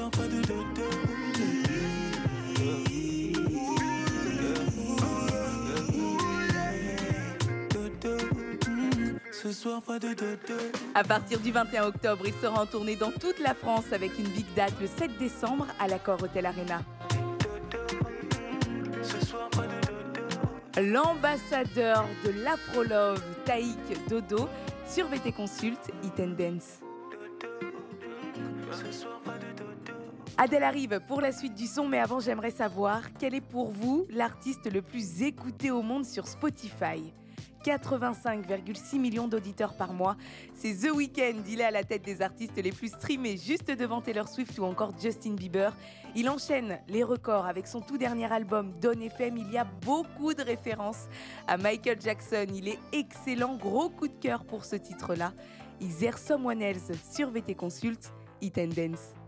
soir pas de dodo. Ce soir pas de dodo. À partir du 21 octobre, il sera en tournée dans toute la France avec une big date le 7 décembre à l'Accor Hotel Arena. Ce soir pas de dodo. L'ambassadeur de l'Afro-Love, Taïk Dodo, sur VT Consult, Eat and Dance. Ce soir pas de dodo. Adèle arrive pour la suite du son, mais avant j'aimerais savoir quel est pour vous l'artiste le plus écouté au monde sur Spotify. 85,6 millions d'auditeurs par mois. C'est The Weeknd, il est à la tête des artistes les plus streamés, juste devant Taylor Swift ou encore Justin Bieber. Il enchaîne les records avec son tout dernier album Dawn FM. Il y a beaucoup de références à Michael Jackson. Il est excellent, gros coup de cœur pour ce titre-là. Is There Someone Else sur VT Consult, Eat and Dance.